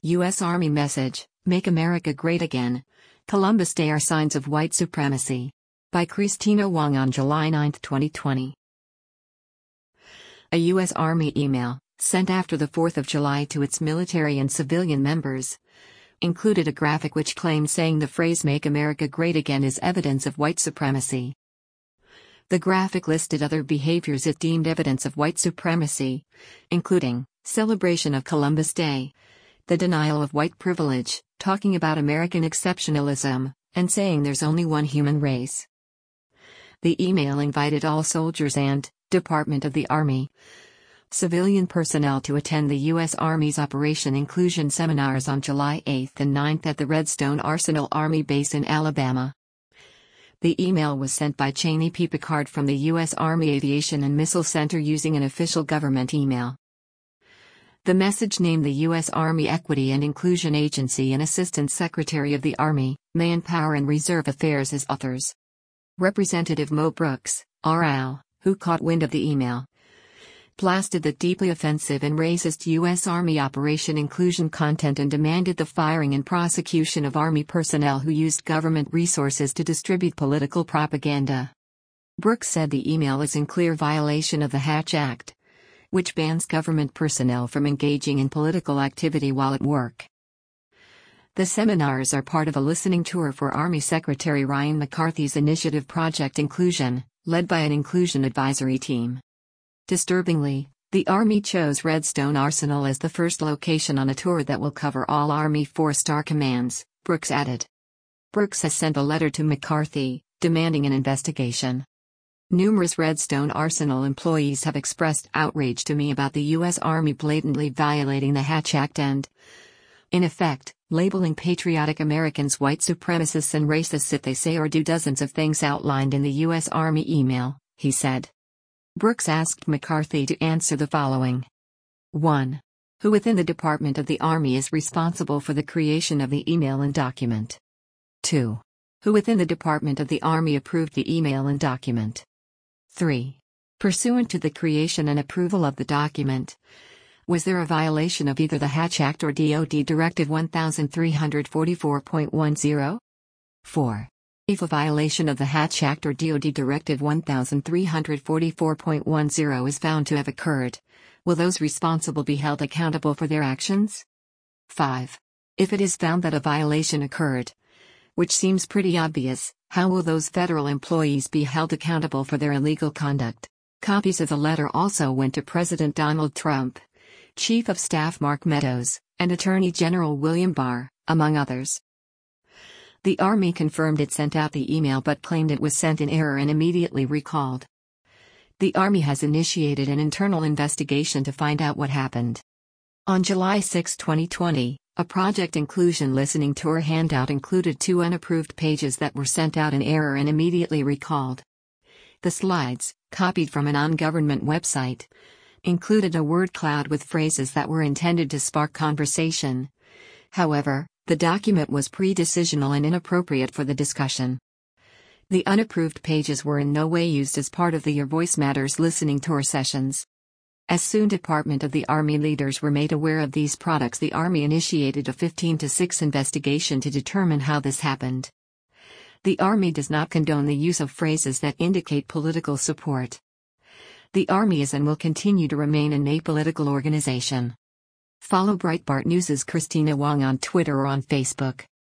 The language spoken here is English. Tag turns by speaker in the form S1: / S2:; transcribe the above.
S1: U.S. Army message, Make America Great Again. Columbus Day are signs of white supremacy. By Christina Wong on July 9, 2020. A U.S. Army email, sent after the 4th of July to its military and civilian members, included a graphic which claimed saying the phrase Make America Great Again is evidence of white supremacy. The graphic listed other behaviors it deemed evidence of white supremacy, including celebration of Columbus Day, the denial of white privilege, talking about American exceptionalism, and saying there's only one human race. The email invited all soldiers and Department of the Army civilian personnel to attend the U.S. Army's Operation Inclusion seminars on July 8 and 9 at the Redstone Arsenal Army Base in Alabama. The email was sent by Cheney P. Picard from the U.S. Army Aviation and Missile Center using an official government email. The message named the U.S. Army Equity and Inclusion Agency and Assistant Secretary of the Army, Manpower and Reserve Affairs as authors. Representative Mo Brooks, R.L., who caught wind of the email, blasted the deeply offensive and racist U.S. Army Operation Inclusion content and demanded the firing and prosecution of Army personnel who used government resources to distribute political propaganda. Brooks said the email is in clear violation of the Hatch Act, which bans government personnel from engaging in political activity while at work. The seminars are part of a listening tour for Army Secretary Ryan McCarthy's initiative Project Inclusion, led by an inclusion advisory team. Disturbingly, the Army chose Redstone Arsenal as the first location on a tour that will cover all Army four-star commands, Brooks added. Brooks has sent a letter to McCarthy, demanding an investigation. Numerous Redstone Arsenal employees have expressed outrage to me about the U.S. Army blatantly violating the Hatch Act and, in effect, labeling patriotic Americans white supremacists and racists if they say or do dozens of things outlined in the U.S. Army email, he said. Brooks asked McCarthy to answer the following. 1. Who within the Department of the Army is responsible for the creation of the email and document? 2. Who within the Department of the Army approved the email and document? 3. Pursuant to the creation and approval of the document, was there a violation of either the Hatch Act or DoD Directive 1344.10? 4. If a violation of the Hatch Act or DoD Directive 1344.10 is found to have occurred, will those responsible be held accountable for their actions? 5. If it is found that a violation occurred, which seems pretty obvious, how will those federal employees be held accountable for their illegal conduct? Copies of the letter also went to President Donald Trump, Chief of Staff Mark Meadows, and Attorney General William Barr, among others. The Army confirmed it sent out the email but claimed it was sent in error and immediately recalled. The Army has initiated an internal investigation to find out what happened. On July 6, 2020, a Project Inclusion listening tour handout included 2 unapproved pages that were sent out in error and immediately recalled. The slides, copied from a non-government website, included a word cloud with phrases that were intended to spark conversation. However, the document was pre-decisional and inappropriate for the discussion. The unapproved pages were in no way used as part of the Your Voice Matters listening tour sessions. As soon Department of the Army leaders were made aware of these products, the Army initiated a 15-6 investigation to determine how this happened. The Army does not condone the use of phrases that indicate political support. The Army is and will continue to remain an apolitical organization. Follow Breitbart News' Christina Wong on Twitter or on Facebook.